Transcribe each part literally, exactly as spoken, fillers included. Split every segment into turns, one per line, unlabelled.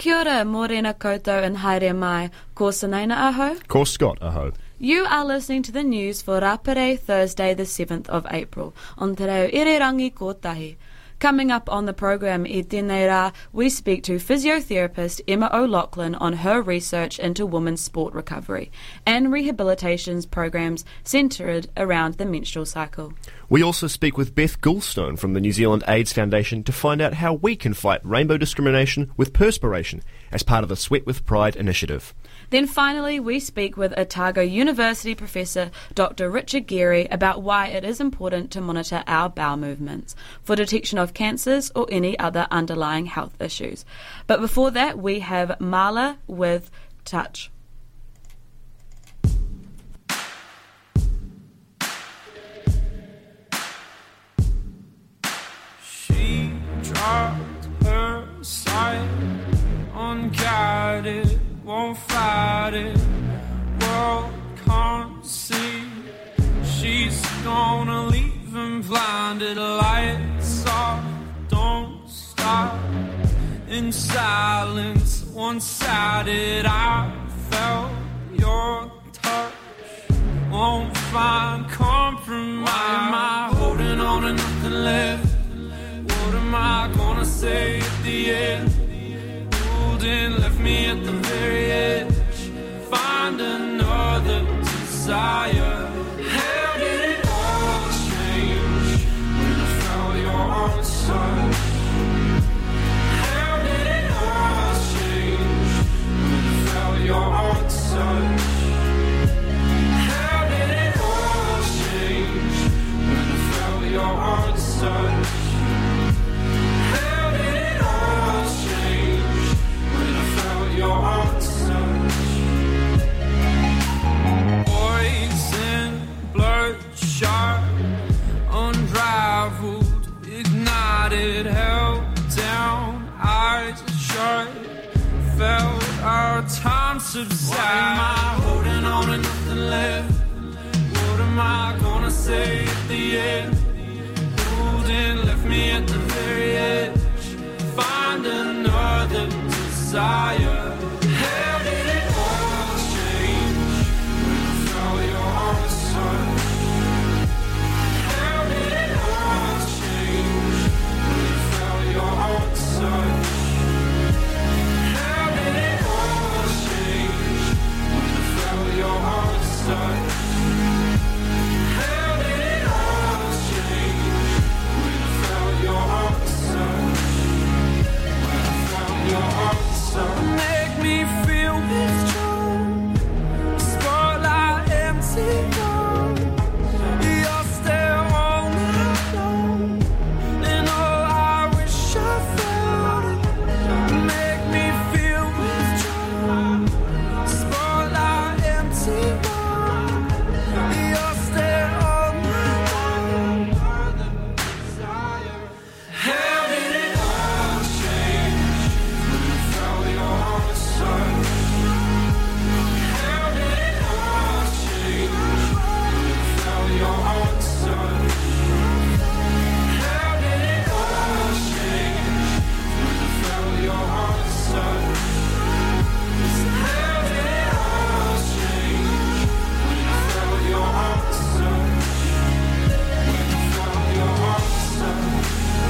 Kia ora, morena koutou and haere mai, ko Sanaina aho.
Ko Scott aho.
You are listening to the news for Rapare Thursday the seventh of April on Te Reo Irirangi Kotahi. Coming up on the program i tēnei rā, we speak to physiotherapist Emma O'Loughlin on her research into women's sport recovery and rehabilitation programs centred around the menstrual cycle.
We also speak with Beth Goulstone from the New Zealand AIDS Foundation to find out how we can fight rainbow discrimination with perspiration as part of the Sweat with Pride initiative.
Then finally, we speak with Otago University professor Doctor Richard Geary about why it is important to monitor our bowel movements for detection of cancers or any other underlying health issues. But before that, we have Marla with Touch.
She dropped her sight, unguided, won't fight it, world can't see. She's gonna leave him blinded, lights off, don't stop. In silence, one-sided, I felt your touch, won't find compromise. Why am I holding on to nothing left? What am I gonna say at the end? Left me at the very edge. Find another desire. How did it all change when I felt your arms touch? How did it all change when I felt your arms touch? How did it all change when I felt your arms touch? Your arms touch. Poison, bloodshot, unraveled, ignited, held down, eyes shut, felt our time subside. Why am I holding on to nothing left? What am I gonna say at the end? Holding left me at the very edge. Find another desire. How did it all change when I felt your arms touch? How did it all change when I felt your arms touch? How did it all change when I felt your arms touch? How did it all change when I felt your arms touch? When I felt your arms touch. Make me feel withdrawn, spotlight empty gone. You're still all night long, and oh, I wish I felt it. Make me feel withdrawn, spotlight empty gone. You're still all night long. How did it all change when I felt your arms touch? How did it all change when I felt your arms touch? How did it all change when I felt your arms touch? How did it all change when I felt your arms touch? When I felt your arms touch?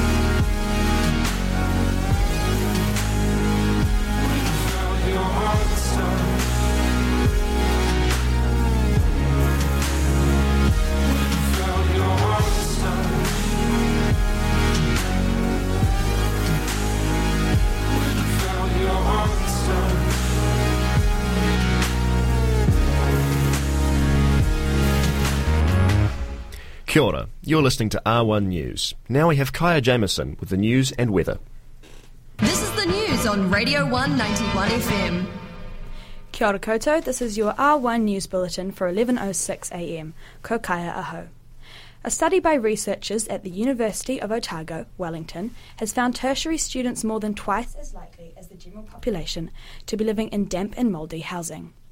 When I felt your arms touch? When I felt your arms touch? When I felt your arms touch?
Kia ora, you're listening to R one News. Now we have Kaya Jameson with the news and weather.
This is the news on Radio one ninety-one F M.
Kia ora koutou, this is your R one News Bulletin for eleven oh six a m. Ko Kaya aho. A study by researchers at the University of Otago, Wellington, has found tertiary students more than twice as likely as the general population to be living in damp and mouldy housing.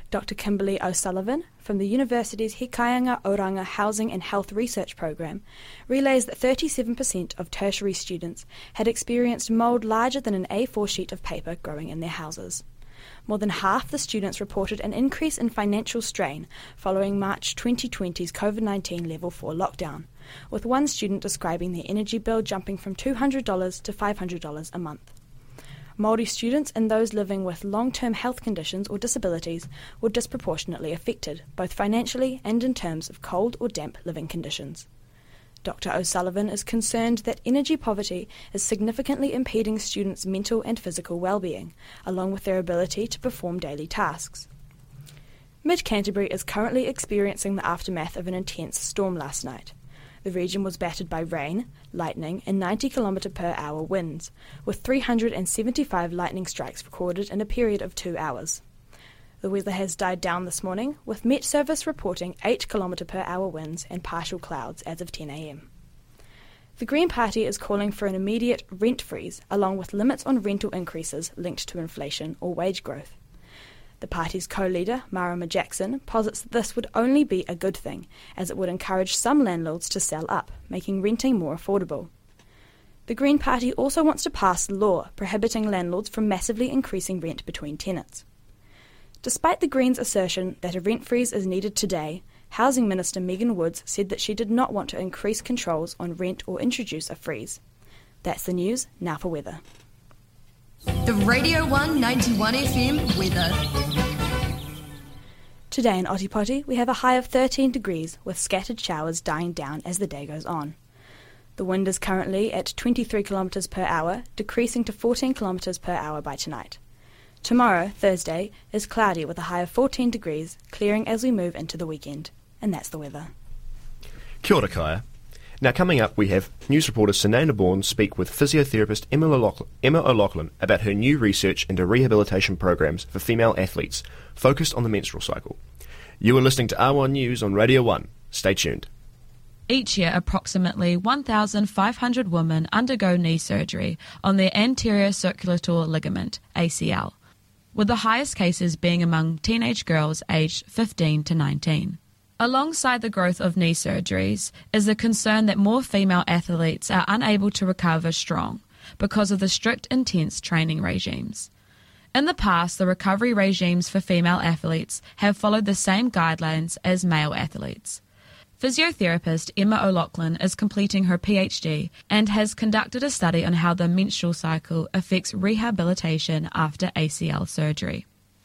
Doctor Kimberly O'Sullivan from the university's Hikayanga Oranga Housing and Health Research Program relays that thirty-seven percent of tertiary students had experienced mould larger than an A four sheet of paper growing in their houses. More than half the students reported an increase in financial strain following March twenty twenty's COVID nineteen Level four lockdown, with one student describing their energy bill jumping from two hundred dollars to five hundred dollars a month. Māori students and those living with long-term health conditions or disabilities were disproportionately affected, both financially and in terms of cold or damp living conditions. Doctor O'Sullivan is concerned that energy poverty is significantly impeding students' mental and physical well-being, along with their ability to perform daily tasks. Mid-Canterbury is currently experiencing the aftermath of an intense storm last night. The region was battered by rain, lightning and ninety kilometre per hour winds, with three hundred seventy-five lightning strikes recorded in a period of two hours. The weather has died down this morning, with Met Service reporting eight kilometre per hour winds and partial clouds as of ten a m. The Green Party is calling for an immediate rent freeze, along with limits on rental increases linked to inflation or wage growth. The party's co-leader, Marama Jackson, posits that this would only be a good thing, as it would encourage some landlords to sell up, making renting more affordable. The Green Party also wants to pass a law prohibiting landlords from massively increasing rent between tenants. Despite the Greens' assertion that a rent freeze is needed today, Housing Minister Megan Woods said that she did not want to increase controls on rent or introduce a freeze. That's the news. Now for weather.
The Radio one ninety-one F M weather.
Today in Otipoti, we have a high of thirteen degrees, with scattered showers dying down as the day goes on. The wind is currently at twenty-three kilometres per hour, decreasing to fourteen kilometres per hour by tonight. Tomorrow, Thursday, is cloudy with a high of fourteen degrees, clearing as we move into the weekend. And that's the weather.
Kia ora, Kaya. Now, coming up, we have news reporter Sinana Bourne speak with physiotherapist Emma O'Loughlin, Emma O'Loughlin about her new research into rehabilitation programs for female athletes, focused on the menstrual cycle. You are listening to R one News on Radio one. Stay tuned.
Each year, approximately one thousand five hundred women undergo knee surgery on their anterior circulator ligament, A C L, with the highest cases being among teenage girls aged fifteen to nineteen. Alongside the growth of knee surgeries is the concern that more female athletes are unable to recover strong because of the strict, intense training regimes. In the past, the recovery regimes for female athletes have followed the same guidelines as male athletes. Physiotherapist Emma O'Loughlin is completing her PhD and has conducted a study on how the menstrual cycle affects rehabilitation after A C L surgery.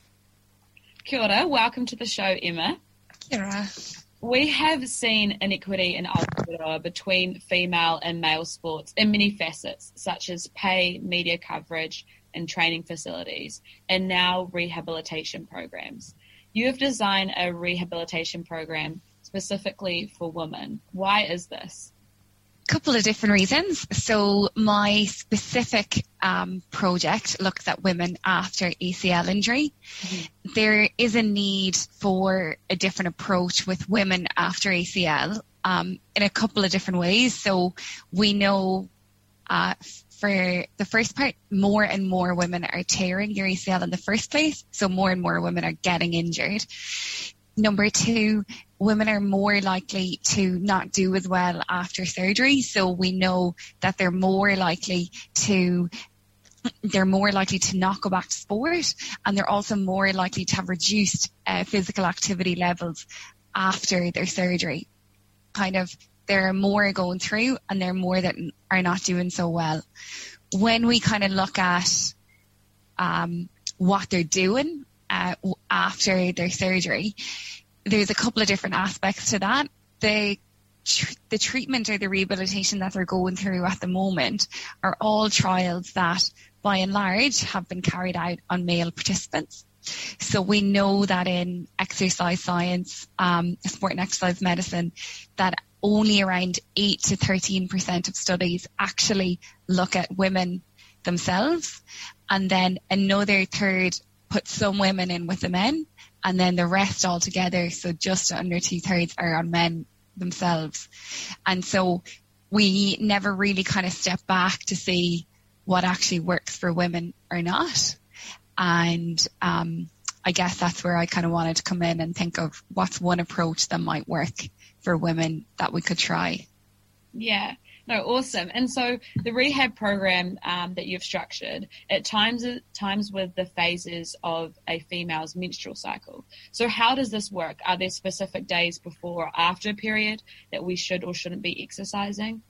Kia ora, welcome to the show, Emma.
Kia ora.
We have seen inequity in Aotearoa between female and male sports in many facets, such as pay, media coverage, and training facilities, and now rehabilitation programs. You have designed a rehabilitation program specifically for women. Why is this?
Couple of different reasons. So my specific um, project looks at women after A C L injury. Mm-hmm. There is a need for a different approach with women after A C L um, in a couple of different ways. So we know uh, for the first part, more and more women are tearing their A C L in the first place. So more and more women are getting injured. Number two, women are more likely to not do as well after surgery. So we know that they're more likely to they're more likely to not go back to sport, and they're also more likely to have reduced uh, physical activity levels after their surgery. Kind of, there are more going through, and there are more that are not doing so well. When we kind of look at um, what they're doing uh, after their surgery, there's a couple of different aspects to that. The tr- the treatment or the rehabilitation that they're going through at the moment are all trials that, by and large, have been carried out on male participants. So we know that in exercise science, um, sport and exercise medicine, that only around eight to thirteen percent of studies actually look at women themselves, and then another third put some women in with the men, and then the rest altogether, so just under two-thirds, are on men themselves. And so we never really kind of step back to see what actually works for women or not. And um, I guess that's where I kind of wanted to come in and think of what's one approach that might work for women that we could try.
Yeah, no, awesome. And so the rehab program um, that you've structured, at times times with the phases of a female's menstrual cycle. So how does this work? Are there specific days before or after a period that we should or shouldn't be exercising?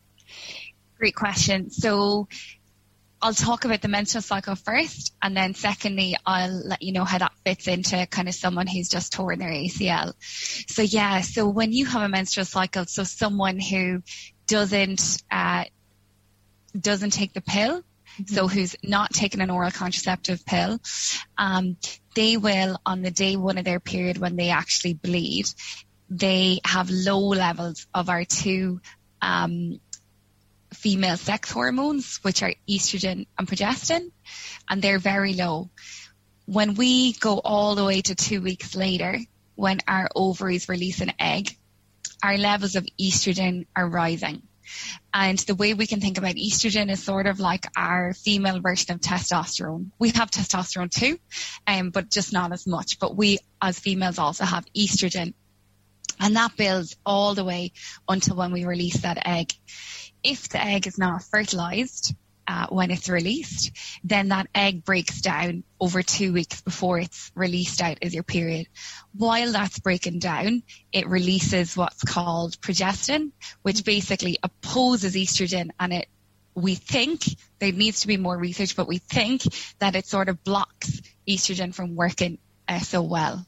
Great question. So I'll talk about the menstrual cycle first, and then secondly, I'll let you know how that fits into kind of someone who's just torn their A C L. So yeah, so when you have a menstrual cycle, so someone who doesn't uh, doesn't take the pill, mm-hmm. so who's not taking an oral contraceptive pill, um, they will, on the day one of their period when they actually bleed, they have low levels of our two um female sex hormones, which are estrogen and progestin, and they're very low. When we go all the way to two weeks later, when our ovaries release an egg, our levels of estrogen are rising. And the way we can think about estrogen is sort of like our female version of testosterone. We have testosterone too, um, but just not as much. But we as females also have estrogen. And that builds all the way until when we release that egg. If the egg is not fertilized uh, when it's released, then that egg breaks down over two weeks before it's released out as your period. While that's breaking down, it releases what's called progestin, which basically opposes estrogen, and it we think, there needs to be more research, but we think that it sort of blocks estrogen from working uh, so well.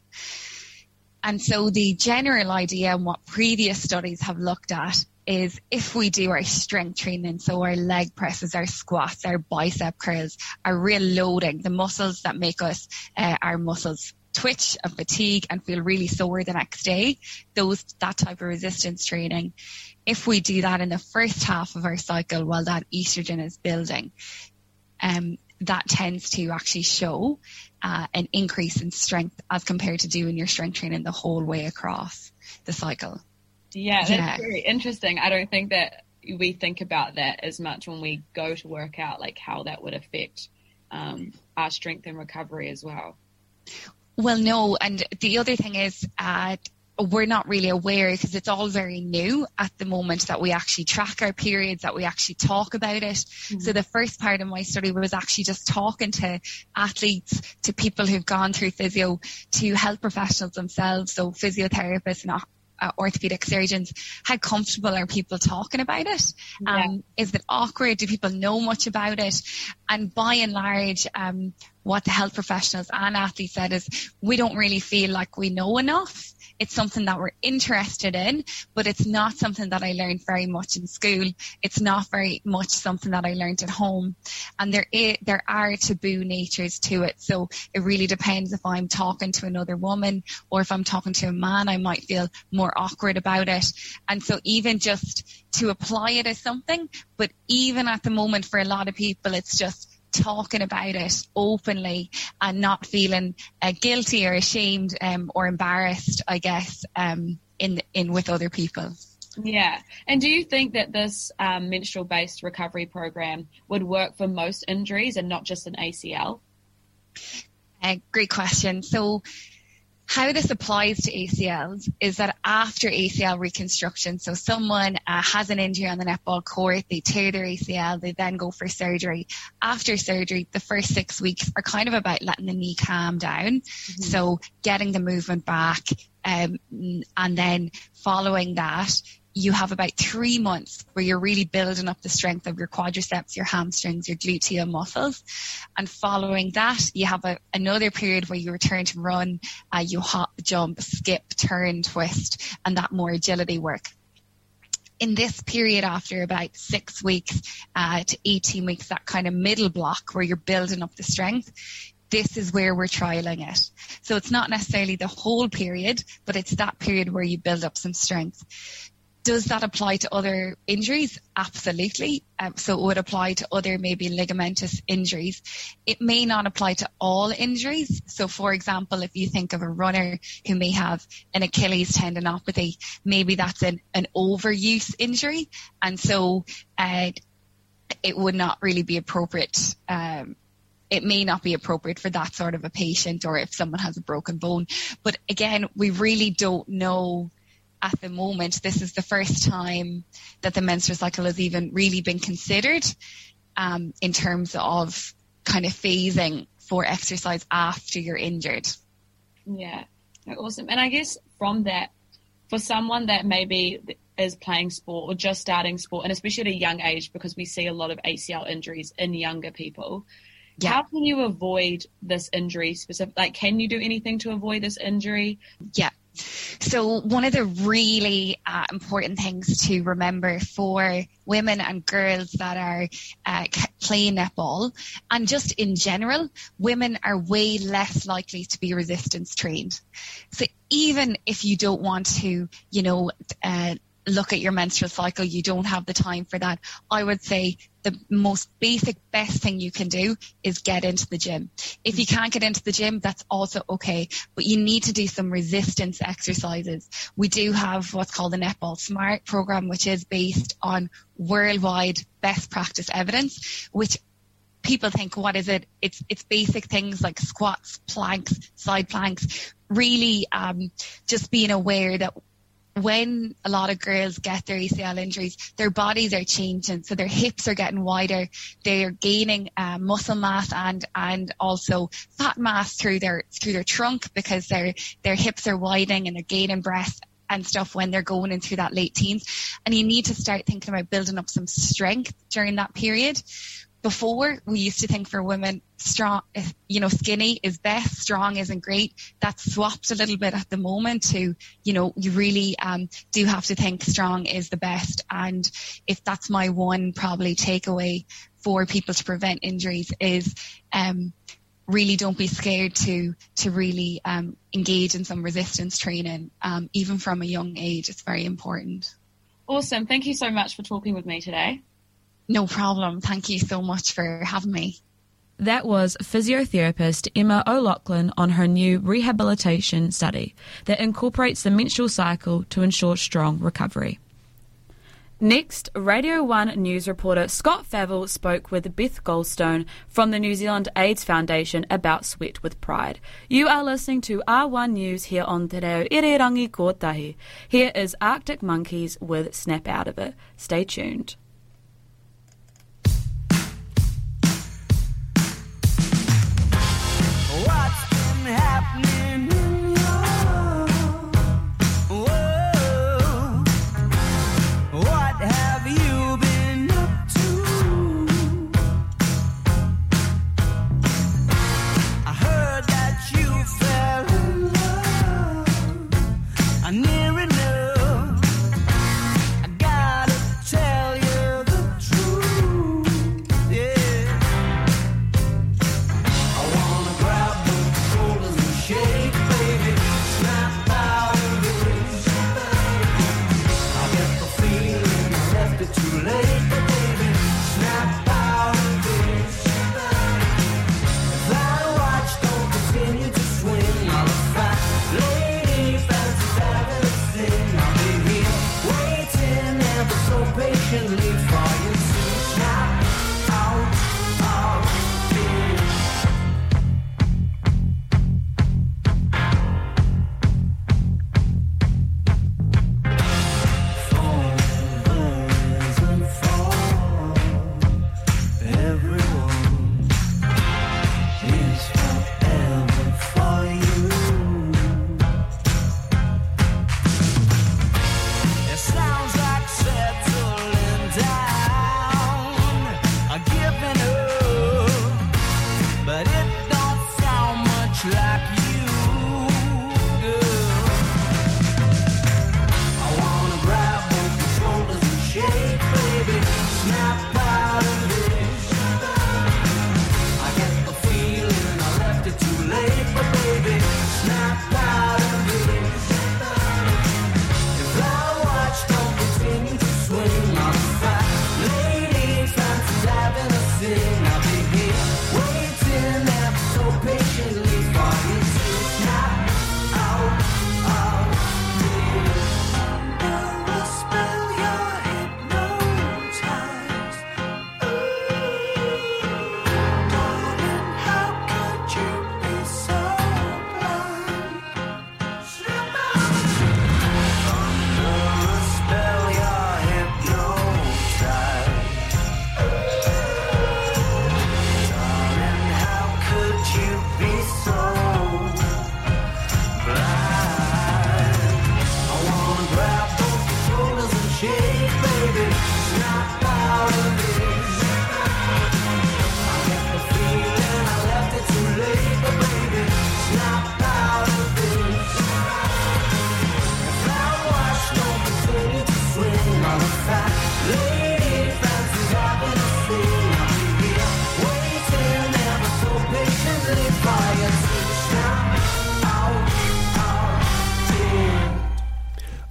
And so the general idea and what previous studies have looked at is if we do our strength training, so our leg presses, our squats, our bicep curls, our real loading, the muscles that make us, uh, our muscles twitch and fatigue and feel really sore the next day, those that type of resistance training, if we do that in the first half of our cycle while that estrogen is building, um, that tends to actually show uh, an increase in strength as compared to doing your strength training the whole way across the cycle.
Yeah, that's
yeah.
very interesting. I don't think that we think about that as much when we go to work out, like how that would affect um, our strength and recovery as well.
Well, no, and the other thing is uh, we're not really aware because it's all very new at the moment that we actually track our periods, that we actually talk about it. Mm-hmm. So the first part of my study was actually just talking to athletes, to people who've gone through physio, to health professionals themselves, so physiotherapists and Uh, orthopedic surgeons. How comfortable are people talking about it?
Yeah.
Um, is it awkward? Do people know much about it? And by and large, um, what the health professionals and athletes said is we don't really feel like we know enough. It's something that we're interested in, but it's not something that I learned very much in school. It's not very much something that I learned at home. And there is, there are taboo natures to it. So it really depends if I'm talking to another woman or if I'm talking to a man, I might feel more awkward about it. And so even just to apply it as something, but even at the moment for a lot of people, it's just talking about it openly and not feeling uh, guilty or ashamed um, or embarrassed, I guess, um, in in with other people.
Yeah. And do you think that this um, menstrual-based recovery program would work for most injuries and not just an A C L?
Uh, great question. So how this applies to A C Ls is that after A C L reconstruction, so someone uh, has an injury on the netball court, they tear their A C L, they then go for surgery. After surgery, the first six weeks are kind of about letting the knee calm down, mm-hmm. so getting the movement back, um, and then following that, you have about three months where you're really building up the strength of your quadriceps, your hamstrings, your gluteal muscles. And following that, you have a, another period where you return to run, uh, you hop, jump, skip, turn, twist, and that more agility work. In this period, after about six weeks uh, to eighteen weeks, that kind of middle block where you're building up the strength, this is where we're trialing it. So it's not necessarily the whole period, but it's that period where you build up some strength. Does that apply to other injuries? Absolutely. Um, so it would apply to other maybe ligamentous injuries. It may not apply to all injuries. So for example, if you think of a runner who may have an Achilles tendinopathy, maybe that's an, an overuse injury. And so uh, it would not really be appropriate um, it may not be appropriate for that sort of a patient, or if someone has a broken bone. But again, we really don't know at the moment. This is the first time that the menstrual cycle has even really been considered um, in terms of kind of phasing for exercise after you're injured.
Yeah, awesome. And I guess from that, for someone that maybe is playing sport or just starting sport, and especially at a young age, because we see a lot of A C L injuries in younger people, yeah. How can you avoid this injury specific? Like, can you do anything to avoid this injury?
Yeah. So one of the really uh, important things to remember for women and girls that are uh, playing netball, and just in general, women are way less likely to be resistance trained. So even if you don't want to, you know, uh, look at your menstrual cycle, you don't have the time for that, I would say the most basic, best thing you can do is get into the gym. If you can't get into the gym, that's also okay, but you need to do some resistance exercises. We do have what's called the Netball Smart program, which is based on worldwide best practice evidence, which people think, what is it? It's it's basic things like squats, planks, side planks, really um, just being aware that when a lot of girls get their A C L injuries, their bodies are changing. So their hips are getting wider. They're gaining uh, muscle mass and and also fat mass through their through their trunk, because their their hips are widening and they're gaining breast and stuff when they're going into that late teens. And you need to start thinking about building up some strength during that period. Before, we used to think for women, strong, you know, skinny is best, strong isn't great. That's swapped a little bit at the moment to, you know, you really um, do have to think strong is the best. And if that's my one probably takeaway for people to prevent injuries is um, really don't be scared to to really um, engage in some resistance training, um, even from a young age. It's very important.
Awesome. Thank you so much for talking with me today.
No problem. Thank you so much for having me.
That was physiotherapist Emma O'Loughlin on her new rehabilitation study that incorporates the menstrual cycle to ensure strong recovery. Next, Radio one news reporter Scott Favell spoke with Beth Goldstone from the New Zealand AIDS Foundation about Sweat with Pride. You are listening to R one News here on Te Reo Irirangi Kotahi. Here is Arctic Monkeys with Snap Out of It. Stay tuned.
What's been happening? Whoa, what have you been up to? I heard that you fell in love. I near enough. I gotta tell you.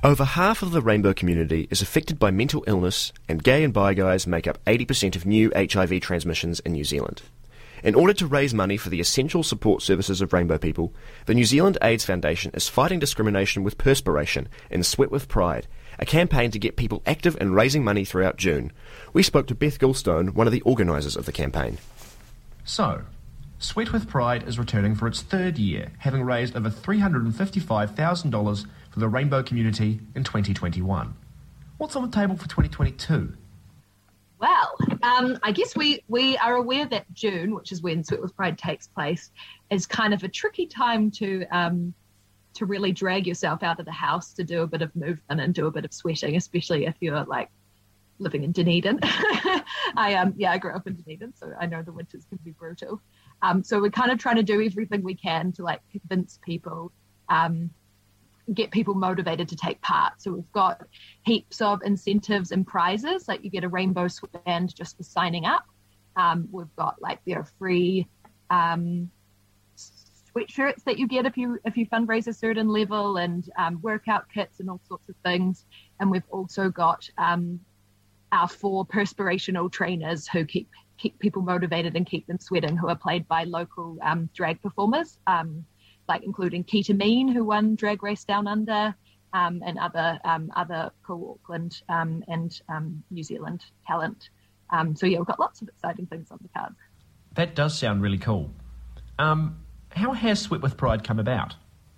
Over half of the rainbow community is affected by mental illness, and gay and bi guys make up eighty percent of new H I V transmissions in New Zealand. In order to raise money for the essential support services of rainbow people, the New Zealand AIDS Foundation is fighting discrimination with perspiration in Sweat with Pride, a campaign to get people active in raising money throughout June. We spoke to Beth Gilstone, one of the organisers of the campaign. So, Sweat with Pride is returning for its third year, having raised over three hundred fifty-five thousand dollars for the rainbow community in twenty twenty-one. What's on the table for twenty twenty-two?
Well, um, I guess we, we are aware that June, which is when Sweat with Pride takes place, is kind of a tricky time to um, to really drag yourself out of the house to do a bit of movement and do a bit of sweating, especially if you're like living in Dunedin. I um yeah, I grew up in Dunedin, so I know the winters can be brutal. Um, so we're kind of trying to do everything we can to like convince people, um, get people motivated to take part. So we've got heaps of incentives and prizes, like you get a rainbow sweatband just for signing up. Um, we've got like there are free um, sweatshirts that you get if you if you fundraise a certain level, and um, workout kits and all sorts of things. And we've also got um, our four perspirational trainers who keep keep people motivated and keep them sweating, who are played by local um, drag performers, um, like including Keita Mean, who won Drag Race Down Under, um, and other um, other cool Auckland um, and um, New Zealand talent. Um, so yeah, we've got lots of exciting things on the cards.
That does sound really cool. Um, how has Sweat with Pride come about?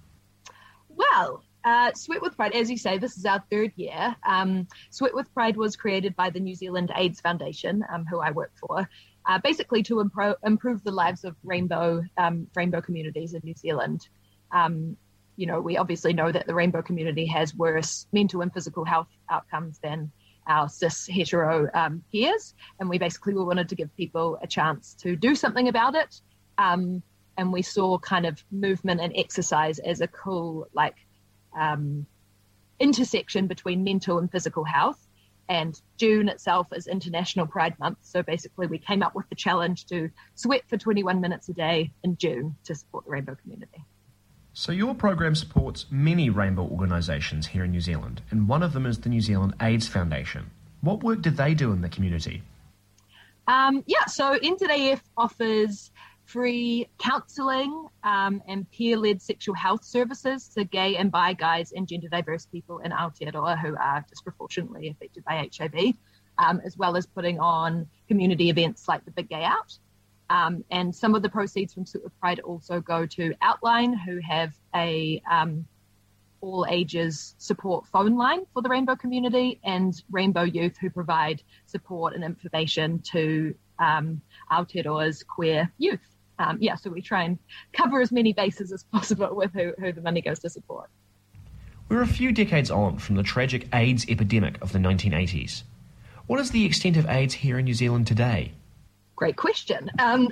Well, uh, Sweat with Pride, as you say, this is our third year. Um, Sweat with Pride was created by the New Zealand AIDS Foundation, um, who I work for, uh, basically to impro- improve the lives of rainbow um, rainbow communities in New Zealand. Um, you know, we obviously know that the rainbow community has worse mental and physical health outcomes than our cis hetero um, peers, and we basically wanted to give people a chance to do something about it. Um, and we saw kind of movement and exercise as a cool, like, um, intersection between mental and physical health. And June itself is International Pride Month. So basically we came up with the challenge to sweat for twenty-one minutes a day in June to support the rainbow community.
So your program supports many rainbow organisations here in New Zealand, and one of them is the New Zealand AIDS Foundation. What work did they do in the community?
Um, yeah, so N Z A F offers free counselling um, and peer-led sexual health services to gay and bi guys and gender diverse people in Aotearoa who are disproportionately affected by H I V, um, as well as putting on community events like the Big Gay Out. Um, and some of the proceeds from Sweat with Pride also go to Outline, who have a um, all ages support phone line for the rainbow community, and Rainbow Youth, who provide support and information to um, Aotearoa's queer youth. Um, yeah, so we try and cover as many bases as possible with who, who the money goes to support.
We're a few decades on from the tragic AIDS epidemic of the nineteen eighties. What is the extent of AIDS here in New Zealand today?
Great question. Um,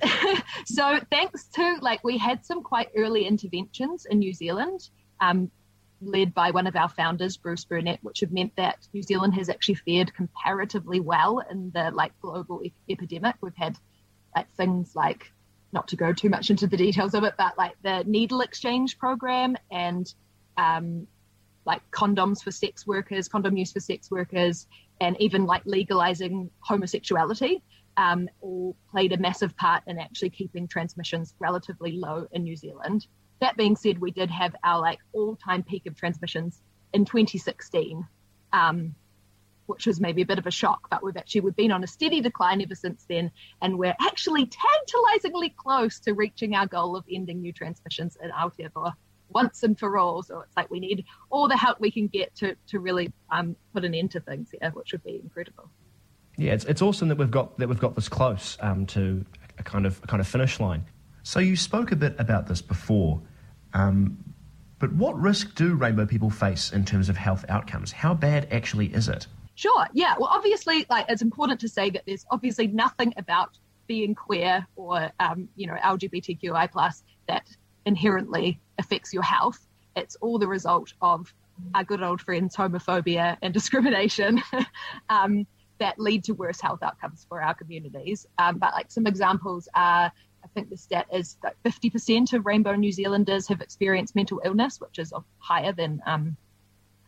so thanks to, like, we had some quite early interventions in New Zealand, um, led by one of our founders, Bruce Burnett, which have meant that New Zealand has actually fared comparatively well in the, like, global e- epidemic. We've had, like, things like, not to go too much into the details of it, but, like, the needle exchange program and, um, like, condoms for sex workers, condom use for sex workers, and even, like, legalizing homosexuality. Um, all played a massive part in actually keeping transmissions relatively low in New Zealand. That being said, we did have our like all-time peak of transmissions in twenty sixteen, um, which was maybe a bit of a shock, but we've actually we've been on a steady decline ever since then, and we're actually tantalizingly close to reaching our goal of ending new transmissions in Aotearoa once and for all. So it's like we need all the help we can get to to really um, put an end to things here, which would be incredible.
Yeah, it's it's awesome that we've got that we've got this close um, to a kind of a kind of finish line. So you spoke a bit about this before, um, but what risk do rainbow people face in terms of health outcomes? How bad actually is it?
Sure. Yeah. Well, obviously, like it's important to say that there's obviously nothing about being queer or um, you know L G B T Q I plus that inherently affects your health. It's all the result of our good old friends homophobia and discrimination. um, that lead to worse health outcomes for our communities. Um, but like some examples are, I think the stat is that fifty percent of rainbow New Zealanders have experienced mental illness, which is higher than um,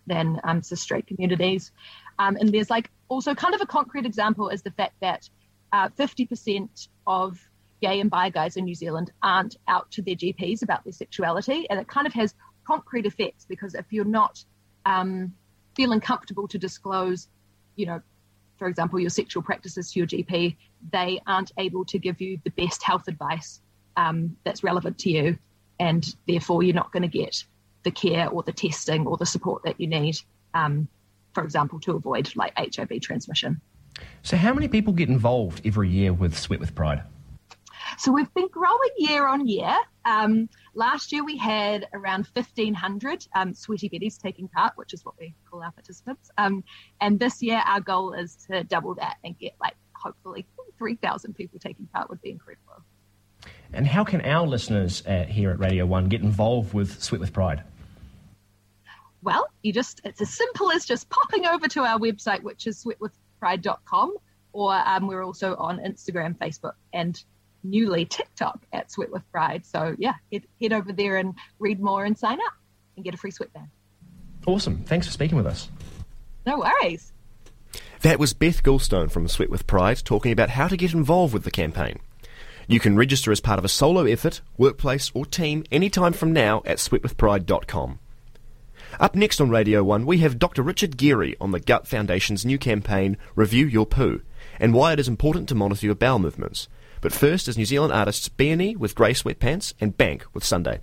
than um, cis straight communities. Um, and there's like also kind of a concrete example is the fact that uh, fifty percent of gay and bi guys in New Zealand aren't out to their G Ps about their sexuality. And it kind of has concrete effects, because if you're not um, feeling comfortable to disclose, you know, for example, your sexual practices to your G P, they aren't able to give you the best health advice um, that's relevant to you. And therefore, you're not going to get the care or the testing or the support that you need, um, for example, to avoid like H I V transmission.
So how many people get involved every year with Sweat with Pride?
So we've been growing year on year. Um, last year we had around fifteen hundred um, Sweaty Betties taking part, which is what we call our participants. Um, and this year our goal is to double that and get like hopefully three thousand people taking part. Would be incredible.
And how can our listeners uh, here at Radio one get involved with Sweat with Pride?
Well, you just it's as simple as just popping over to our website, which is sweat with pride dot com, or um, we're also on Instagram, Facebook, and newly TikTok at Sweat with Pride. So yeah, head, head over there and read more and sign up and get a free sweatband.
Awesome. Thanks for speaking with us.
No worries.
That was Beth Goulstone from Sweat with Pride talking about how to get involved with the campaign. You can register as part of a solo effort, workplace or team anytime from now at sweat with pride dot com. Up next on Radio one, we have Doctor Richard Geary on the Gut Foundation's new campaign, Review Your Poo, and why it is important to monitor your bowel movements. But first is New Zealand artists B and E with Grey Sweatpants and Bank with Sunday.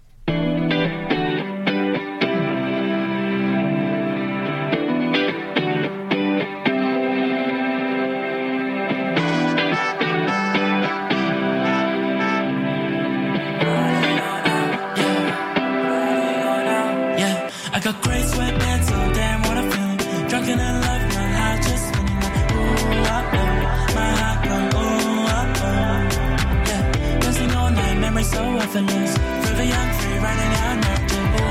I got grey sweatpants, so damn what I feel. Drunken in love, my heart just spinning like ooh, ah, oh. My heart going ooh, ah, oh. Yeah, dancing all night, memories so effortless. Forever young, free, running out now. Ooh,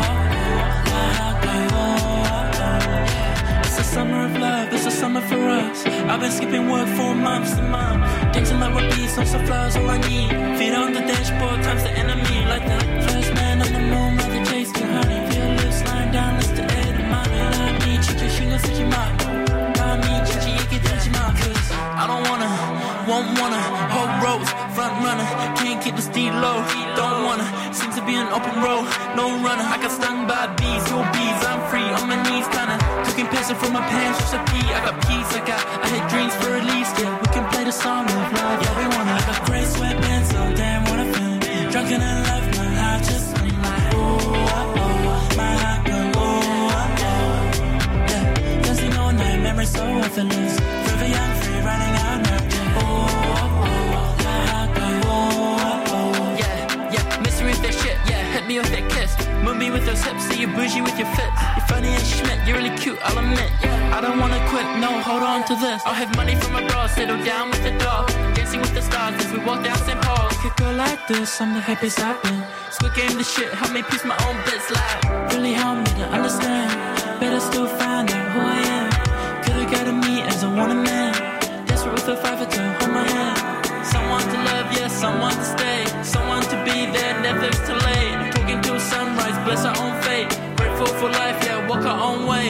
ah, oh. My heart going ooh, ah, oh. It's the summer of love, it's the summer for us. I've been skipping work for months and months. Dancing like what beats, on some flowers, all I need. Feet on the dashboard, times the enemy. Like the first man on the moon, rather chase the honey. Lying down, let's the air to my man. Me, chichi, shinga, suchi, ma. Me, chichi, you can touch my. Cause I don't wanna, won't wanna. Whole roads, front runner. Can't keep the speed low. Don't wanna, seems to be an open road. No runner, I got stung by bees. Your bees, I'm free on my knees, kinda. Cooking pizza from my pants, just a pee. I got peace, I got, I had dreams for release. Yeah, we can play the song of love. Yeah, we wanna. I got grey sweatpants, so damn what I feel. Drunken in love, my heart just running like, ooh, oh, oh. My heart going, ooh, oh, oh. Yeah, dancing all night, memories so effortless. Forever young, free, running out now. Ooh, oh, oh. My heart going, ooh, oh, oh. Yeah, yeah, miss me with that shit, yeah, hit me with that kiss. Move me with those hips, see you bougie with your fits. You're funny as Schmidt, you're really cute, I'll admit. Yeah, I don't wanna quit, no, hold on to this. I'll have money from abroad, settle down with the dog. Dancing with the stars as we walk down Saint Paul's. Could go like this, I'm the happiest I've been. Squid game the shit, help me piece my own bits like. Really help me to understand. Better still find out who I am. Could've gotten me as I want a man. Desperate with a fiver to hold my hand. Someone to love, yeah, someone to stay. Someone to be there, Netflix to lay. Talking to sunrise, bless our own fate. Grateful for life, yeah, walk our own way.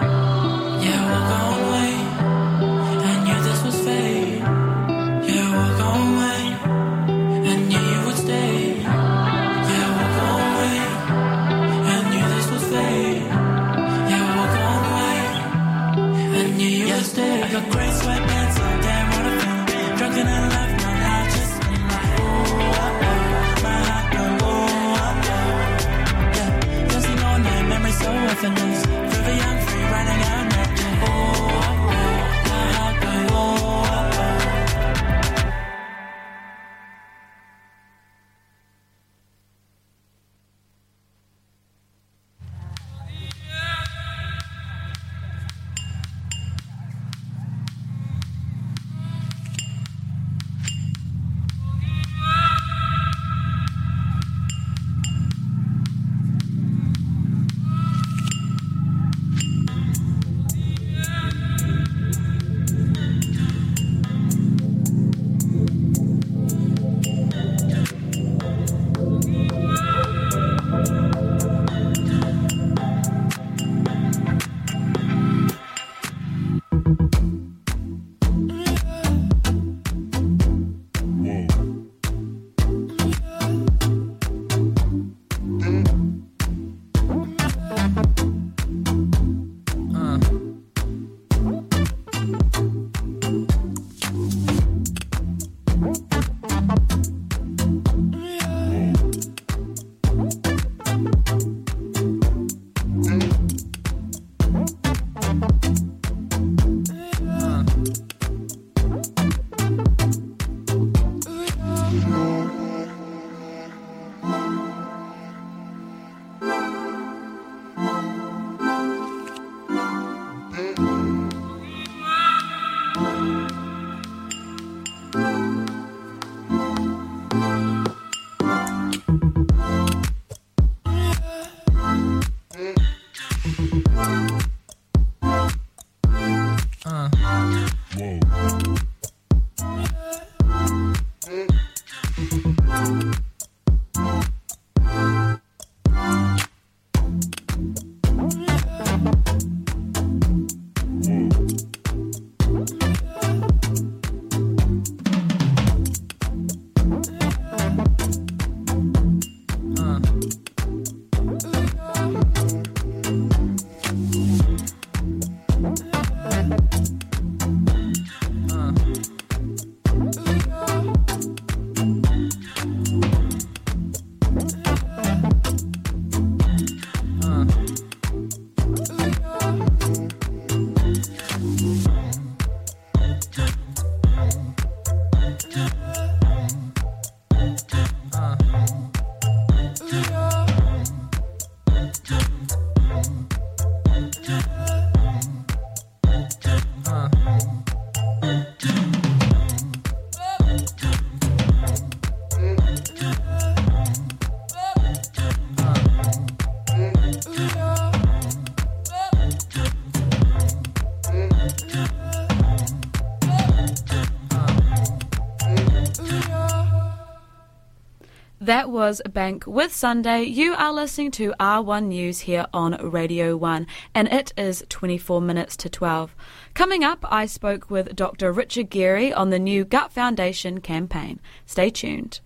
Yeah, walk our own way. I knew this was fate. Yeah, walk our own way. I knew you would stay. Yeah, walk our own way. I knew this was fate. Yeah, walk our own way. I knew you yeah, would stay. I got grey sweatpants on, damn what I feel. Drunken in love, my heart just spinning like ooh, oh, oh. My heart going ooh.
That was Bank with Sunday. You are listening to R one News here on Radio one, and it is twenty-four minutes to twelve. Coming up, I spoke with Doctor Richard Geary on the new Gut Foundation campaign. Stay tuned.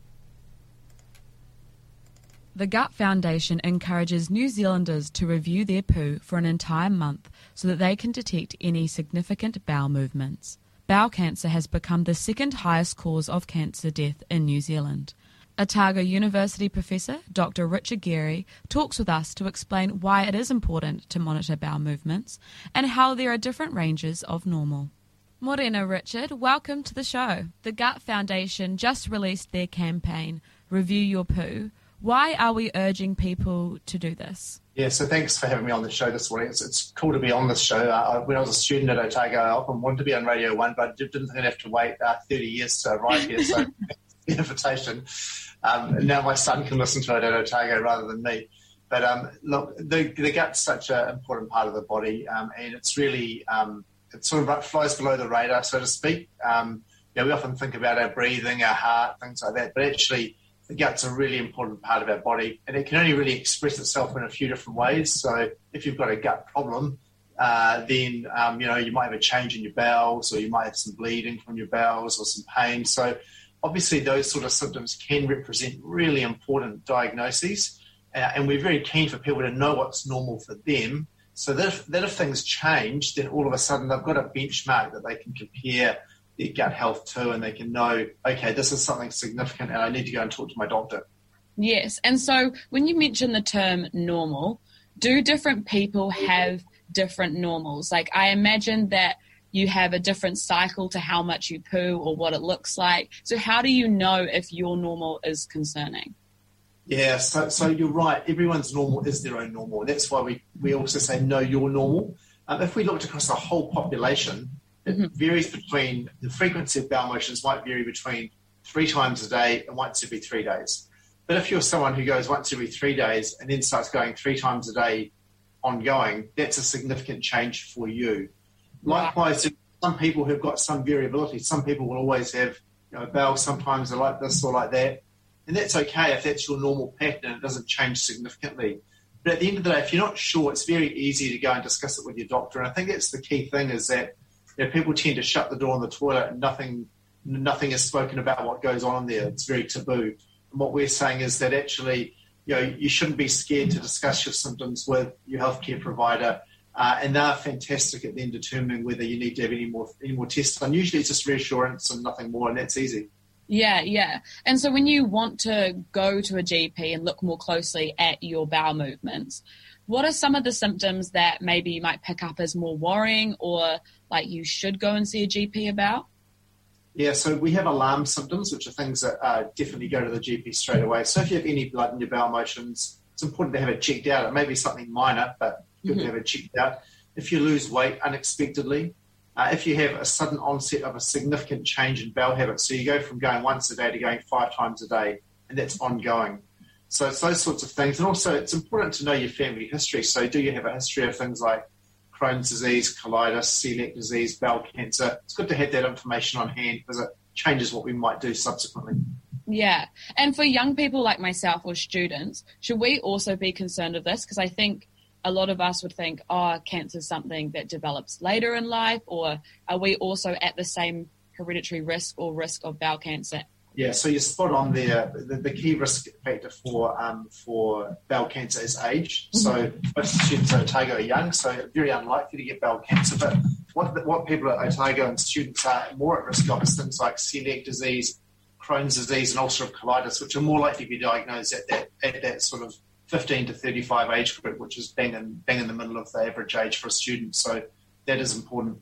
The Gut Foundation encourages New Zealanders to review their poo for an entire month so that they can detect any significant bowel movements. Bowel cancer has become the second highest cause of cancer death in New Zealand. Otago University professor Doctor Richard Geary talks with us to explain why it is important to monitor bowel movements and how there are different ranges of normal. Morena, Richard, welcome to the show. The Gut Foundation just released their campaign, Review Your Poo. Why are we urging people to do this?
Yeah, so thanks for having me on the show this morning. It's, it's cool to be on this show. Uh, when I was a student at Otago, I often wanted to be on Radio one, but I didn't think I'd have to wait uh, thirty years to arrive here, so the invitation. Um, and now my son can listen to it at Otago rather than me. But um, look, the, the gut's such an important part of the body, um, and it's really, um, it sort of flies below the radar, so to speak. Um, you know, we often think about our breathing, our heart, things like that, but actually the gut's a really important part of our body, and it can only really express itself in a few different ways. So if you've got a gut problem, uh, then, um, you know, you might have a change in your bowels, or you might have some bleeding from your bowels or some pain. So obviously those sort of symptoms can represent really important diagnoses, uh, and we're very keen for people to know what's normal for them, so that if, that if things change, then all of a sudden they've got a benchmark that they can compare their gut health to, and they can know, okay, this is something significant and I need to go and talk to my doctor.
Yes, and so when you mention the term normal, do different people have different normals? Like, I imagine that you have a different cycle to how much you poo or what it looks like. So how do you know if your normal is concerning?
Yeah, so so you're right. Everyone's normal is their own normal. That's why we, we also say know your normal. Um, if we looked across the whole population, it mm-hmm. varies between, the frequency of bowel motions might vary between three times a day and once every three days. But if you're someone who goes once every three days and then starts going three times a day ongoing, that's a significant change for you. Likewise, some people who've got some variability, some people will always have, you know, bowels sometimes are like this or like that, and that's okay if that's your normal pattern and it doesn't change significantly. But at the end of the day, if you're not sure, it's very easy to go and discuss it with your doctor, and I think that's the key thing, is that, you know, people tend to shut the door on the toilet and nothing nothing is spoken about what goes on in there. It's very taboo. And what we're saying is that actually, you know, you shouldn't be scared to discuss your symptoms with your healthcare provider. Uh, and they're fantastic at then determining whether you need to have any more any more tests. And usually it's just reassurance and nothing more, and that's easy.
Yeah, yeah. And so when you want to go to a G P and look more closely at your bowel movements, what are some of the symptoms that maybe you might pick up as more worrying, or like you should go and see a G P about?
Yeah, so we have alarm symptoms, which are things that uh, definitely go to the G P straight away. So if you have any blood in your bowel motions, it's important to have it checked out. It may be something minor, but good mm-hmm. to have it checked out. If you lose weight unexpectedly, uh, if you have a sudden onset of a significant change in bowel habits, so you go from going once a day to going five times a day, and that's ongoing. So it's those sorts of things. And also it's important to know your family history. So do you have a history of things like Crohn's disease, colitis, celiac disease, bowel cancer? It's good to have that information on hand because it changes what we might do subsequently.
Yeah. And for young people like myself or students, should we also be concerned of this? Because I think a lot of us would think, oh, cancer is something that develops later in life, or are we also at the same hereditary risk or risk of bowel cancer?
Yeah, so you're spot on there. The, the key risk factor for um, for bowel cancer is age. Mm-hmm. So most students at Otago are young, so very unlikely to get bowel cancer. But what what people at Otago and students are more at risk of is things like celiac disease, Crohn's disease, and ulcerative colitis, which are more likely to be diagnosed at that at that sort of fifteen to thirty-five age group, which is bang in, bang in the middle of the average age for a student. So that is important.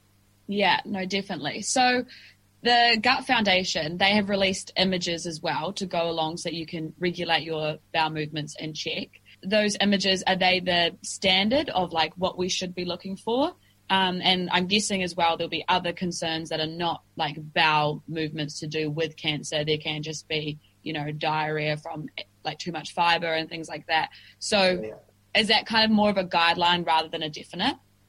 Yeah, no, definitely. So the Gut Foundation, they have released images as well to go along so that you can regulate your bowel movements and check. Those images, are they the standard of like what we should be looking for? Um, and I'm guessing as well there'll be other concerns that are not like bowel movements to do with cancer. There can just be, you know, diarrhea from like too much fibre and things like that. So yeah. Is that kind of more of a guideline rather than a definite?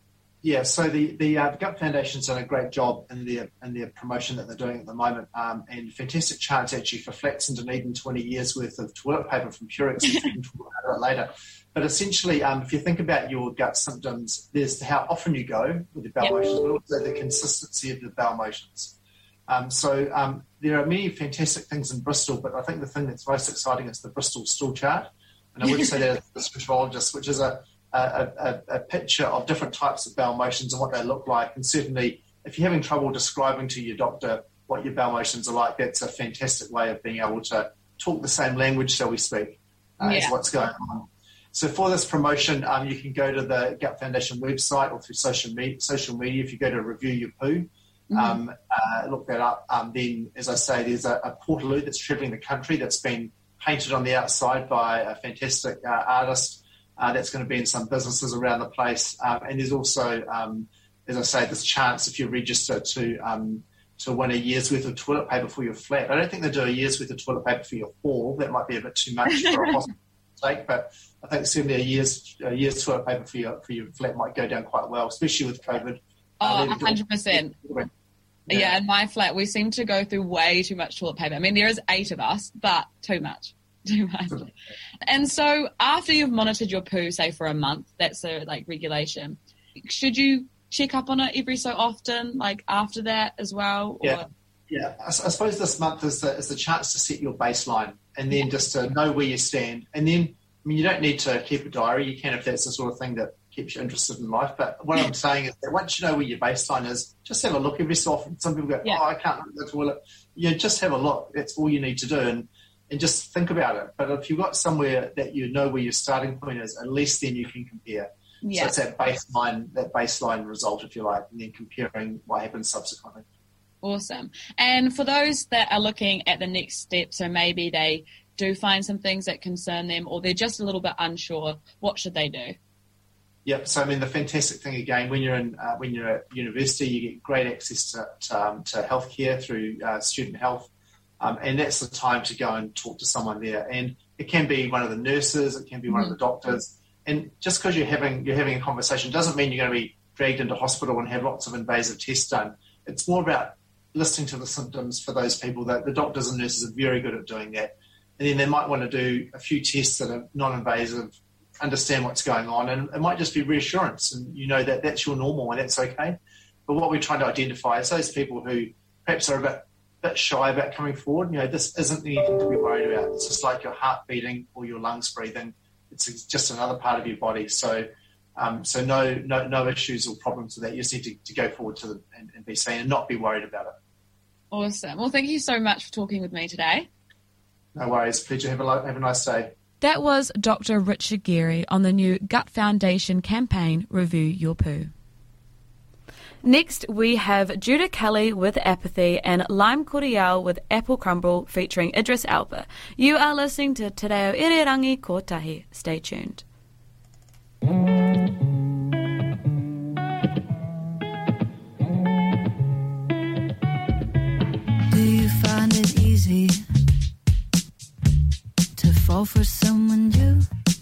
Yeah, so the the uh, Gut Foundation's done a great job in their in their promotion that they're doing at the moment, um, and fantastic chance actually for Flax and Dunedin twenty years worth of toilet paper from Purex, which we can talk about later. But essentially, um, if you think about your gut symptoms, there's how often you go with the bowel
Yep.
motions, but also the consistency of the bowel motions. Um, so um, there are many fantastic things in Bristol, but I think the thing that's most exciting is the Bristol stool chart, and I would say that as a gastroenterologist, which is a A, a, a picture of different types of bowel motions and what they look like. And certainly, if you're having trouble describing to your doctor what your bowel motions are like, that's a fantastic way of being able to talk the same language, shall we speak, uh,
Yeah.
as what's going on. So for this promotion, um, you can go to the Gut Foundation website or through social media. Social media, if you go to Review Your Poo,
Mm-hmm.
um, uh, look that up. Um, then, as I say, there's a, a portaloo that's travelling the country that's been painted on the outside by a fantastic uh, artist. Uh, that's going to be in some businesses around the place. Um, and there's also, um, as I say, this chance if you register to um, to win a year's worth of toilet paper for your flat. I don't think they do a year's worth of toilet paper for your hall. That might be a bit too much for a hospital to take, but I think certainly a year's a year's toilet paper for your for your flat might go down quite well, especially with COVID.
Oh,
Uh,
one hundred percent.
Yeah.
Yeah, in my flat, we seem to go through way too much toilet paper. I mean, there is eight of us, but too much. Too much. And so after you've monitored your poo, say for a month, that's a like regulation, should you check up on it every so often, like after that as well? Or?
Yeah, yeah. I, I suppose this month is the, is the chance to set your baseline and then just to know where you stand. And then, I mean, you don't need to keep a diary. You can if that's the sort of thing that keeps you interested in life. But what I'm saying is that once you know where your baseline is, just have a look every so often. Some people go,
Yeah.
oh, I can't look at the toilet. Yeah, just have a look. That's all you need to do. And and just think about it. But if you've got somewhere that you know where your starting point is, at least then you can compare.
Yeah.
So it's that baseline, that baseline result, if you like, and then comparing what happens subsequently.
Awesome. And for those that are looking at the next step, so maybe they do find some things that concern them or they're just a little bit unsure, what should they do?
Yep. So I mean, the fantastic thing again, when you're in uh, when you're at university, you get great access to to, um, to healthcare through uh, student health, um, and that's the time to go and talk to someone there. And it can be one of the nurses, it can be one
Mm-hmm.
of the doctors. And just because you're having you're having a conversation doesn't mean you're going to be dragged into hospital and have lots of invasive tests done. It's more about listening to the symptoms for those people. That the doctors and nurses are very good at doing that. And then they might want to do a few tests that are non-invasive, understand what's going on, and it might just be reassurance, and you know that that's your normal and that's okay. But what we're trying to identify is those people who perhaps are a bit, bit shy about coming forward. You know, this isn't anything to be worried about. It's just like your heart beating or your lungs breathing. It's just another part of your body. So, um, so no, no, no issues or problems with that. You just need to, to go forward to the and, and be seen and not be worried about it.
Awesome. Well, thank you so much for talking with me today.
No worries. Pleasure. Have a lo- have a nice day.
That was Doctor Richard Geary on the new Gut Foundation campaign, Review Your Poo. Next, we have Judah Kelly with Apathy and Lime Cordial with Apple Crumble featuring Idris Elba. You are listening to Te Reo Irirangi Kotahi. Stay tuned.
Do you find it easy to fall for someone new?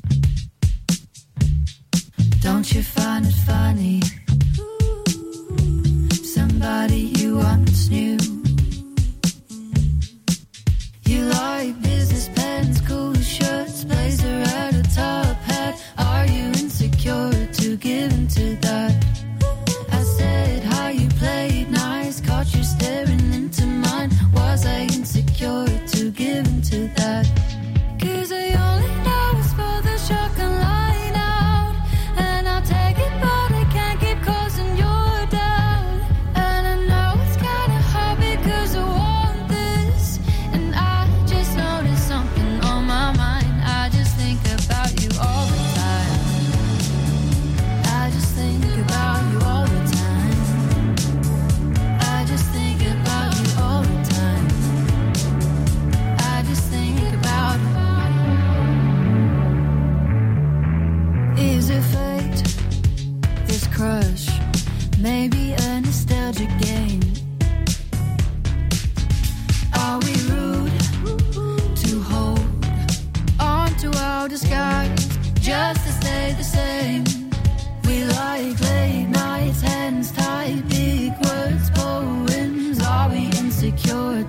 Don't you find it funny? Somebody you once knew. You like business pens, cool shirts, blazer at a top hat. Are you insecure to give into that? I said how you played nice, caught you staring into mine. Was I insecure to give into that? Cause I only know it's for the shock and line out. And I'll take it but I can't keep causing your doubt. And I know it's kinda hard because I want this. And I just noticed something on my mind. I just think about you all the time. I just think about you all the time. I just think about you all the time. I just think about Is it fate? This crush, maybe a nostalgic game. Are we rude to hold on to our disguise just to stay the same? We like late nights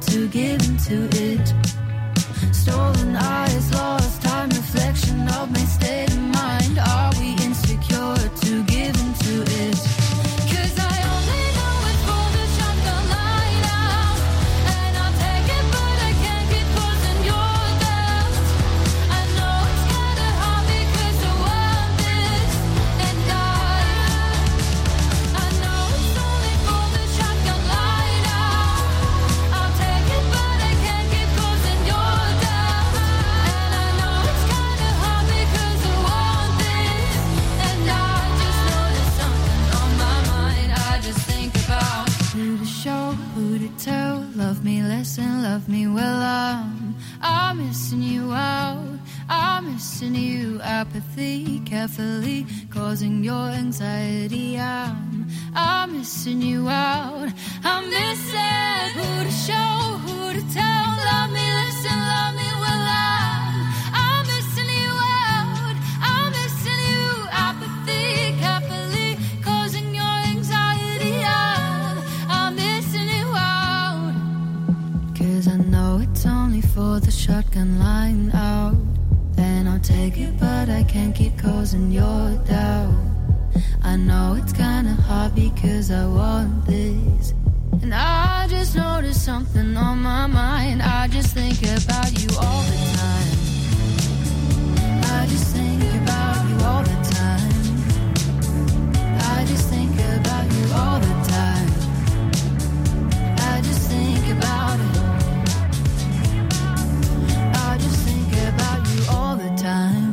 to give into it. Stolen eyes, lost time, reflection of my state of mind. Are we insecure to give into it? Cause I only know it's for the shotgun line out, and I'll take it but I can't keep closing your doubts. I know it's kinda hard because I want this, and I I know it's only for the shotgun line out. I'll take it but I can't keep closing your doubts. And I know it's kinda hard because I want this, and I just know there's something on my mind. I just think about who to show, who to tell. Love me less and love me well. I'm, I'm missing you out. I'm missing you. Apathy carefully causing your anxiety. I'm, I'm missing you out. I'm missing who to show, who to tell. Love me less and love me well. I'm, I'm missing you out. I'm missing you. Apathy carefully causing your anxiety. I'm, I'm missing you out. Cause I know it's only for the shotgun line out. Then I'll take it but I can't keep causing your doubt. I know it's kinda hard because I want this, and I just know there's something on my mind. I just think about you all the time. I just think about you all the time. I just think about you all the time. I just think about it. I just think about you all the time.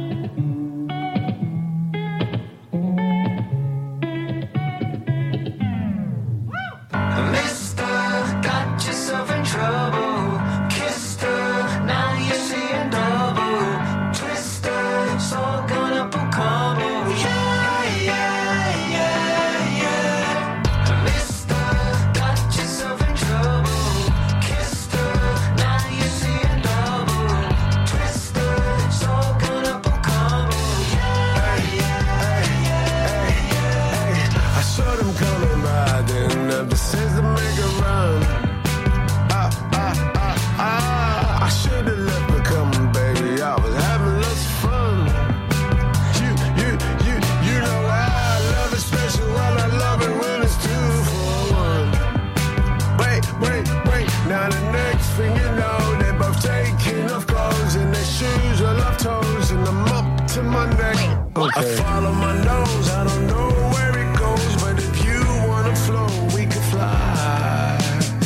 Mister, got yourself in trouble. Kissed her, now you're seeing double. Twister, it's all gonna become. Yeah, yeah, yeah, yeah. Mister, got yourself in trouble. Kissed her, now you're seeing double. Twister, it's all gonna become. Yeah, yeah, yeah, yeah.
I saw them coming by, didn't have the sense to make a run. Ah, ah, ah, ah. I should've left her coming, baby. I was having lots of fun. You, you, you, you know I love it special while I love it when it's two for one. Wait, wait, wait. Now the next thing you know, they're both taking off clothes and their shoes are love toes, and I'm up to Monday. Okay. I follow my nose, I don't know where it goes, but if you wanna flow, we can fly.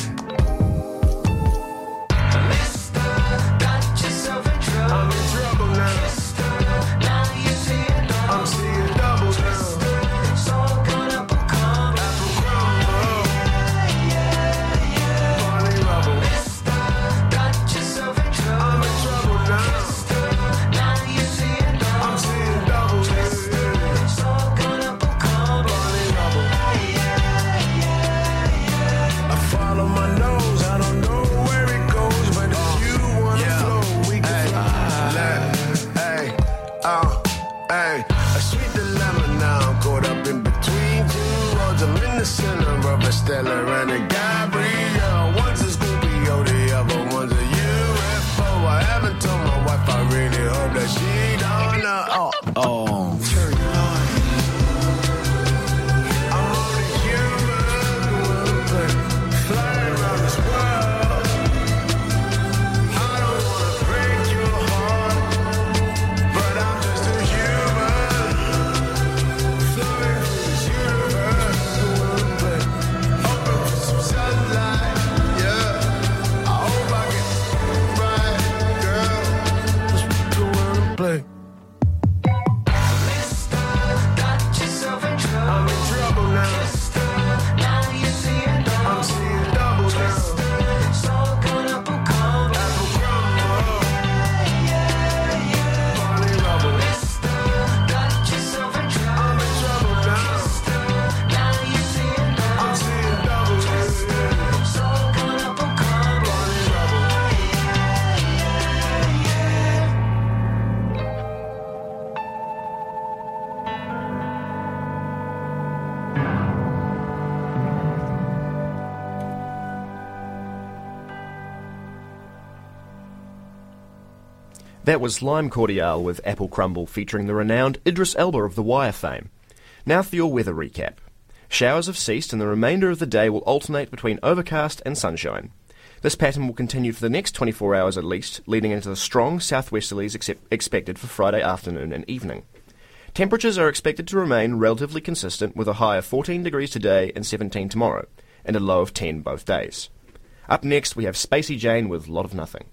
Mister, got yourself in trouble.
I'm in trouble now.
Mister, now you're seeing double.
I'm seeing double now.
It's all gonna become.
Apple crumble, Barney rubble.
Mister, got yourself in trouble.
I'm in trouble now.
Mister, now you're seeing double.
I'm seeing double now.
It's all gonna become.
Barney rubble. I follow my nose, I don't know where it goes, but if you wanna flow, we can fly. Hey, uh, hey, a sweet dilemma now. I'm caught up in between two roads. I'm in the center of a Stella and a Gabrielle. One's a Scorpio, the other one's a U F O. I haven't told my wife, I really hope that she don't know. Oh, oh. Turn your light. I'm only human, but flying around this world. I don't wanna break your heart, but I'm just a human flying through this universe. But hoping for some sunlight, yeah. I hope I get right, girl. Let's go out and play.
That was Lime Cordiale with Apple Crumble featuring the renowned Idris Elba of The Wire fame. Now for your weather recap. Showers have ceased and the remainder of the day will alternate between overcast and sunshine. This pattern will continue for the next twenty-four hours at least, leading into the strong southwesterlies ex- expected for Friday afternoon and evening. Temperatures are expected to remain relatively consistent with a high of fourteen degrees today and seventeen tomorrow, and a low of ten both days. Up next we have Spacey Jane with Lot of Nothing.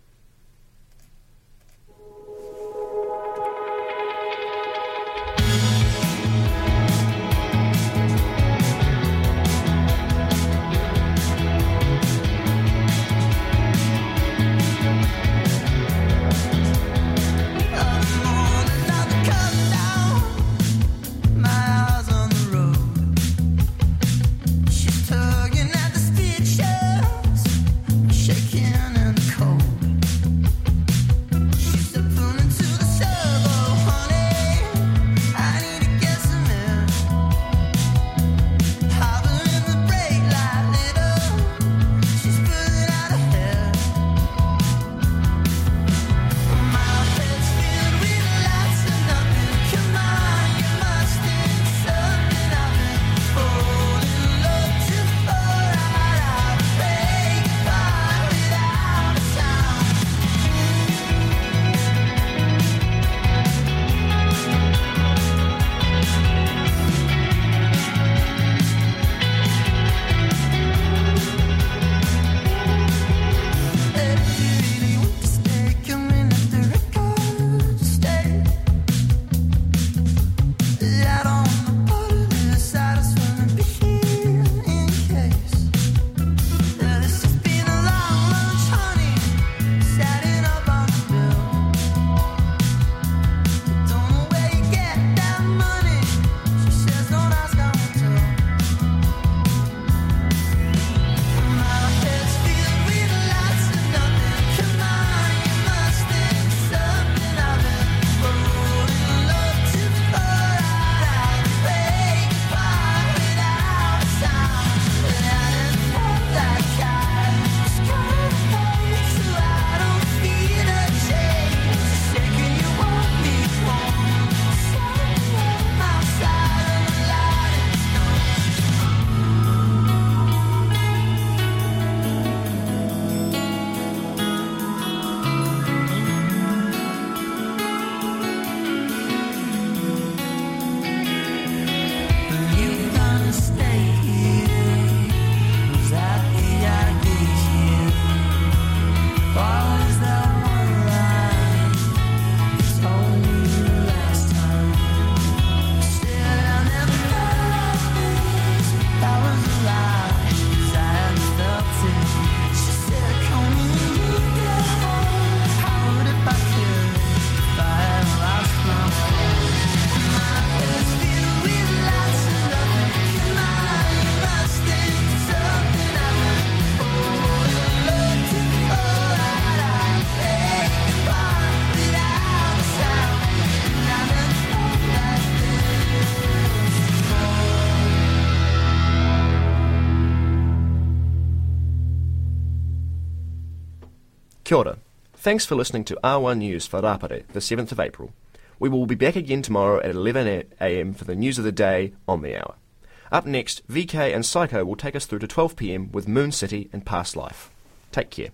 Kia ora. Thanks for listening to R one News for Rapare, the seventh of April. We will be back again tomorrow at eleven a m for the news of the day on the hour. Up next, V K and Psycho will take us through to twelve p m with Moon City and Past Life. Take care.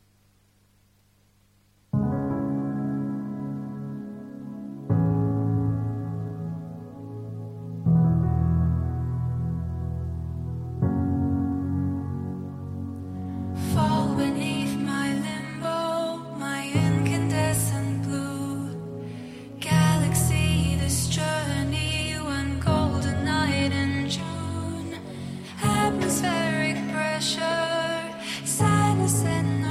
Fall beneath my limbo, my incandescent blue galaxy. This journey, one golden night in June. Atmospheric pressure, sadness in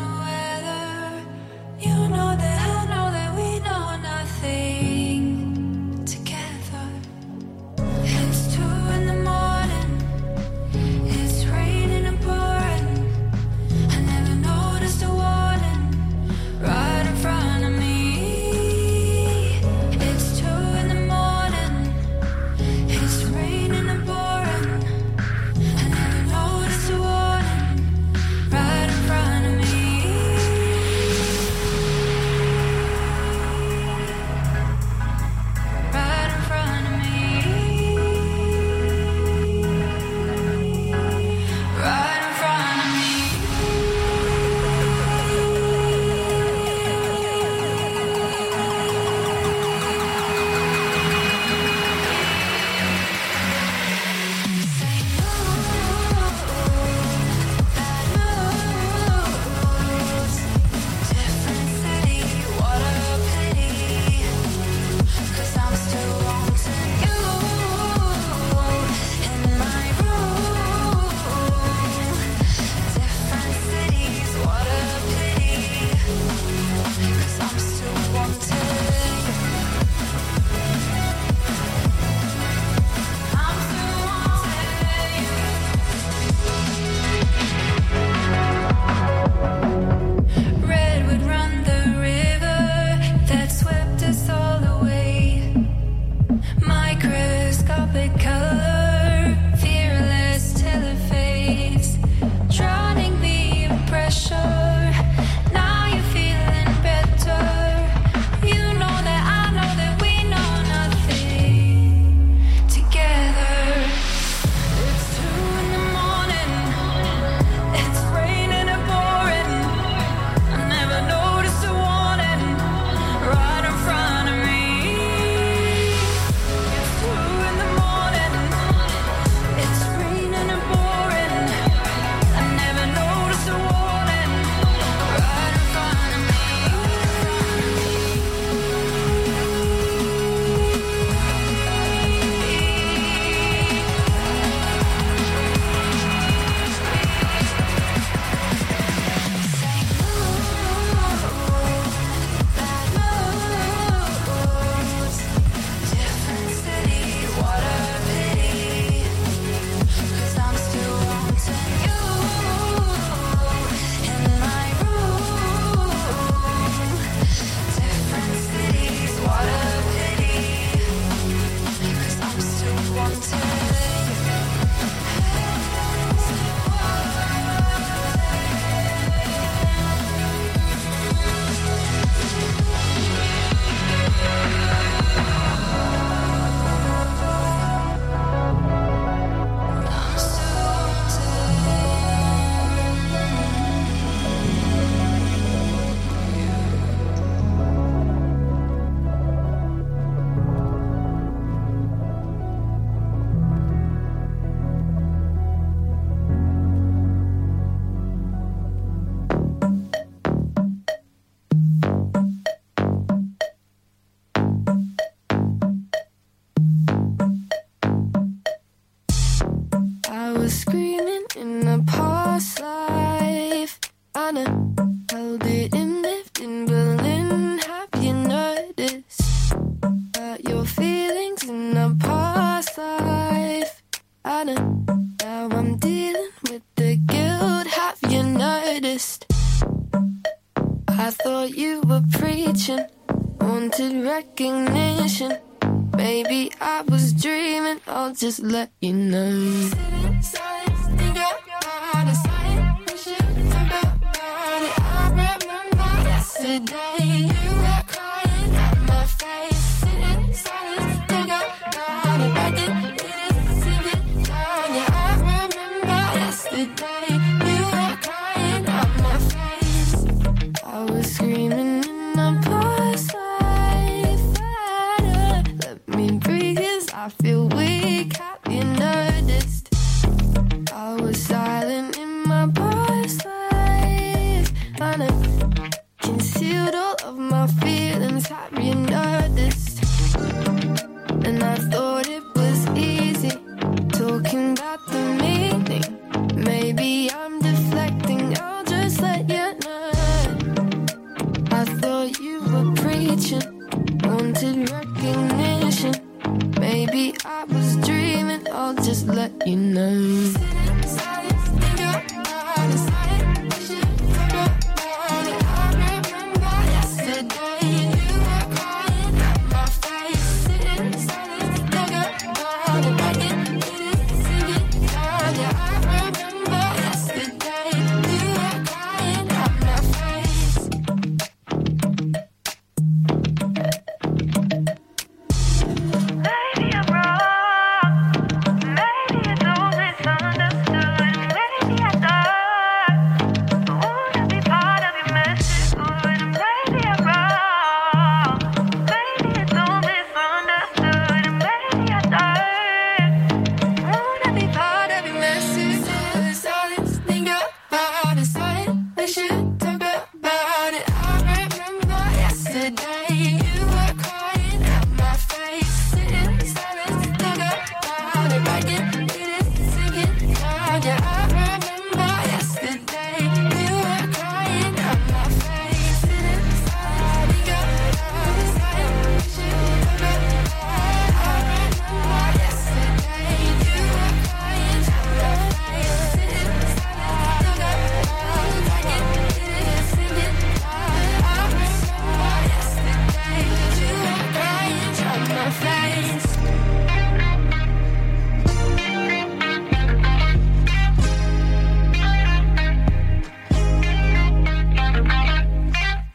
wanted recognition. Maybe I was dreaming, I'll just let you know. Sitting silent, think about it, silent, wish it, think about it. I remember yesterday, you were crying at my face. Sitting silent, think about it, I did it, sing it down. Yeah, I remember yesterday, you were crying at my face. I was screaming in my past life. Let me breathe, 'cause I feel weak. Have you noticed? I was silent in my past life, and I concealed all of my feelings. Have you noticed? And I thought it was easy talking about the meaning. Maybe I'm deflecting, I'll just let you know. I thought you were preaching, wanted recognition. Maybe I was dreaming, I'll just let you know.